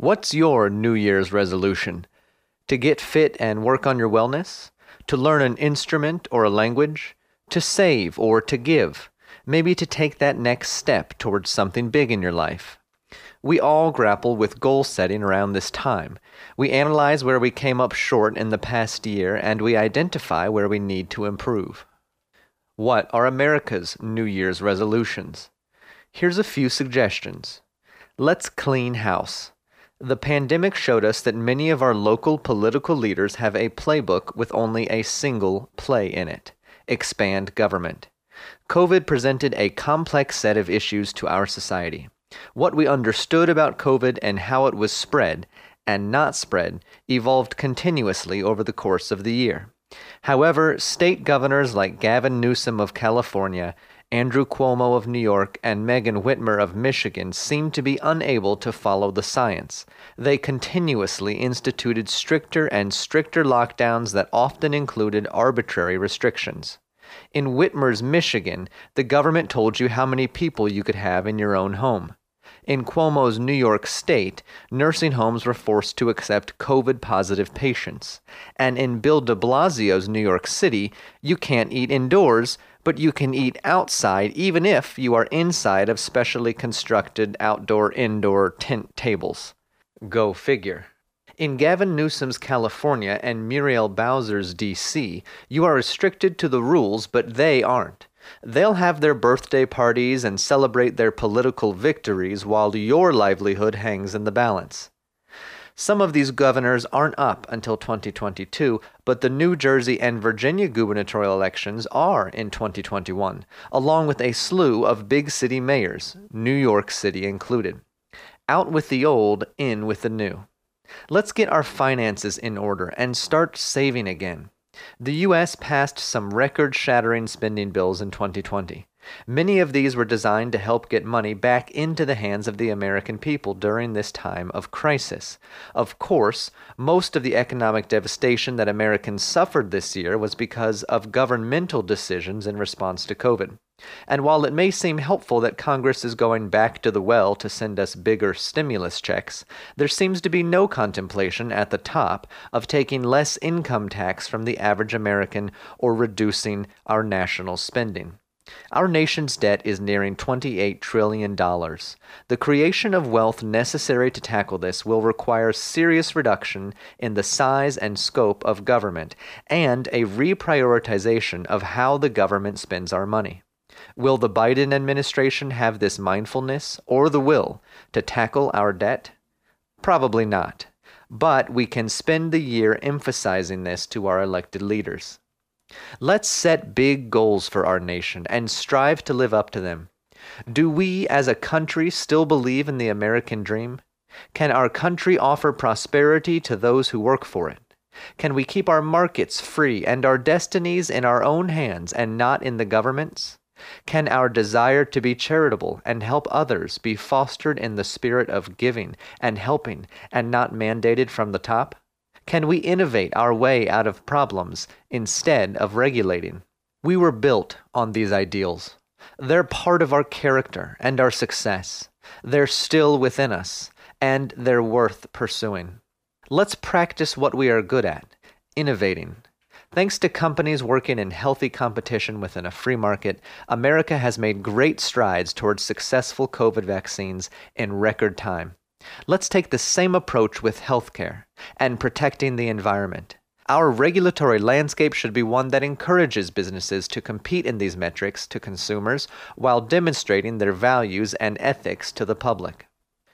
What's your New Year's resolution? To get fit and work on your wellness? To learn an instrument or a language? To save or to give? Maybe to take that next step towards something big in your life. We all grapple with goal setting around this time. We analyze where we came up short in the past year and we identify where we need to improve. What are America's New Year's resolutions? Here's a few suggestions. Let's clean house. The pandemic showed us that many of our local political leaders have a playbook with only a single play in it: expand government. COVID presented a complex set of issues to our society. What we understood about COVID and how it was spread and not spread evolved continuously over the course of the year. However, state governors like Gavin Newsom of California, Andrew Cuomo of New York, and Megan Whitmer of Michigan seemed to be unable to follow the science. They continuously instituted stricter and stricter lockdowns that often included arbitrary restrictions. In Whitmer's Michigan, the government told you how many people you could have in your own home. In Cuomo's New York State, nursing homes were forced to accept COVID-positive patients. And in Bill de Blasio's New York City, you can't eat indoors, but you can eat outside even if you are inside of specially constructed outdoor-indoor tent tables. Go figure. In Gavin Newsom's California and Muriel Bowser's D.C., you are restricted to the rules, but they aren't. They'll have their birthday parties and celebrate their political victories while your livelihood hangs in the balance. Some of these governors aren't up until 2022, but the New Jersey and Virginia gubernatorial elections are in 2021, along with a slew of big city mayors, New York City included. Out with the old, in with the new. Let's get our finances in order and start saving again. The U.S. passed some record-shattering spending bills in 2020. Many of these were designed to help get money back into the hands of the American people during this time of crisis. Of course, most of the economic devastation that Americans suffered this year was because of governmental decisions in response to COVID. And while it may seem helpful that Congress is going back to the well to send us bigger stimulus checks, there seems to be no contemplation at the top of taking less income tax from the average American or reducing our national spending. Our nation's debt is nearing $28 trillion. The creation of wealth necessary to tackle this will require serious reduction in the size and scope of government and a reprioritization of how the government spends our money. Will the Biden administration have this mindfulness or the will to tackle our debt? Probably not. But we can spend the year emphasizing this to our elected leaders. Let's set big goals for our nation and strive to live up to them. Do we as a country still believe in the American dream? Can our country offer prosperity to those who work for it? Can we keep our markets free and our destinies in our own hands and not in the government's? Can our desire to be charitable and help others be fostered in the spirit of giving and helping and not mandated from the top? Can we innovate our way out of problems instead of regulating? We were built on these ideals. They're part of our character and our success. They're still within us, and they're worth pursuing. Let's practice what we are good at, innovating. Thanks to companies working in healthy competition within a free market, America has made great strides towards successful COVID vaccines in record time. Let's take the same approach with healthcare and protecting the environment. Our regulatory landscape should be one that encourages businesses to compete in these metrics to consumers while demonstrating their values and ethics to the public.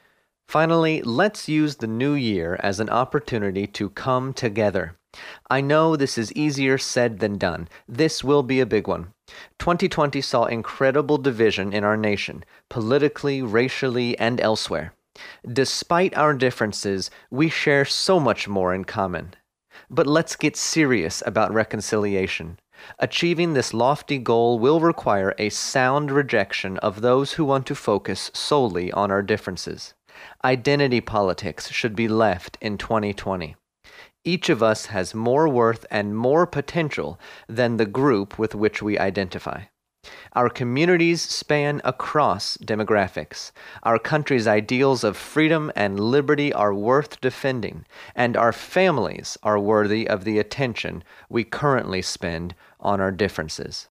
Finally, let's use the new year as an opportunity to come together. I know this is easier said than done. This will be a big one. 2020 saw incredible division in our nation, politically, racially, and elsewhere. Despite our differences, we share so much more in common. But let's get serious about reconciliation. Achieving this lofty goal will require a sound rejection of those who want to focus solely on our differences. Identity politics should be left in 2020. Each of us has more worth and more potential than the group with which we identify. Our communities span across demographics. Our country's ideals of freedom and liberty are worth defending, and our families are worthy of the attention we currently spend on our differences.